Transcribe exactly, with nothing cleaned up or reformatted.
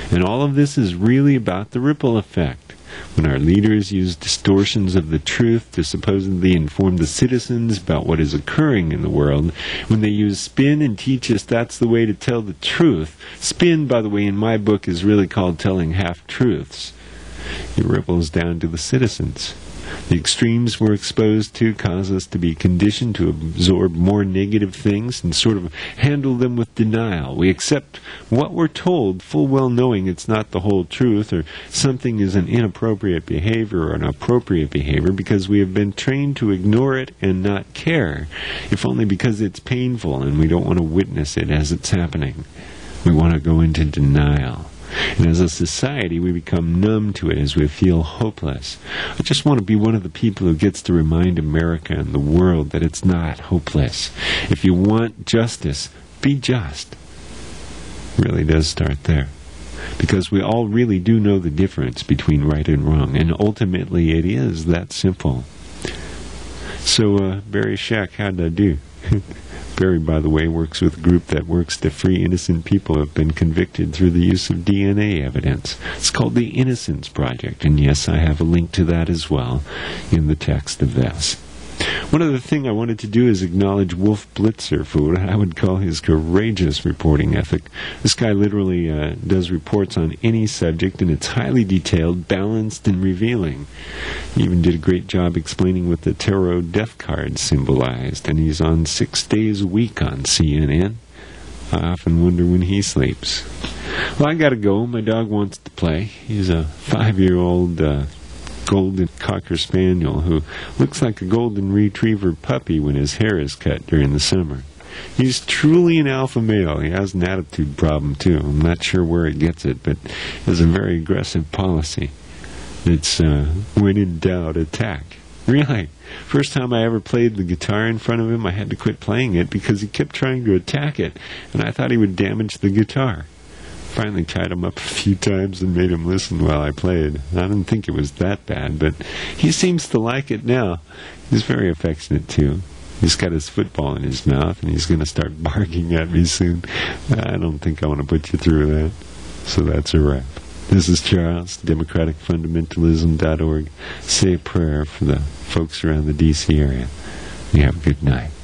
And all of this is really about the ripple effect. When our leaders use distortions of the truth to supposedly inform the citizens about what is occurring in the world, when they use spin and teach us that's the way to tell the truth, spin, by the way, in my book is really called telling half-truths, it ripples down to the citizens. The extremes we're exposed to cause us to be conditioned to absorb more negative things and sort of handle them with denial. We accept what we're told, full well knowing it's not the whole truth, or something is an inappropriate behavior or an appropriate behavior, because we have been trained to ignore it and not care, if only because it's painful and we don't want to witness it as it's happening. We want to go into denial. And as a society, we become numb to it as we feel hopeless. I just want to be one of the people who gets to remind America and the world that it's not hopeless. If you want justice, be just. It really does start there. Because we all really do know the difference between right and wrong, and ultimately it is that simple. So, uh, Barry Scheck, how'd I do? Barry, by the way, works with a group that works to free innocent people who have been convicted through the use of D N A evidence. It's called the Innocence Project, and yes, I have a link to that as well in the text of this. One other thing I wanted to do is acknowledge Wolf Blitzer for what I would call his courageous reporting ethic. This guy literally uh, does reports on any subject, and it's highly detailed, balanced, and revealing. He even did a great job explaining what the tarot death card symbolized, and he's on six days a week on C N N. I often wonder when he sleeps. Well, I gotta go. My dog wants to play. He's a five-year-old uh, golden cocker spaniel who looks like a golden retriever puppy when his hair is cut during the summer. He's truly an alpha male. He has an attitude problem too. I'm not sure where he gets it, but has a very aggressive policy. It's uh, when in doubt, attack. Really. First time I ever played the guitar in front of him, I had to quit playing it because he kept trying to attack it, and I thought he would damage the guitar. Finally tied him up a few times and made him listen while I played. I didn't think it was that bad, but he seems to like it now. He's very affectionate, too. He's got his football in his mouth, and he's going to start barking at me soon. I don't think I want to put you through that. So that's a wrap. This is Charles, democratic fundamentalism dot org. Say a prayer for the folks around the D C area. You have a good night.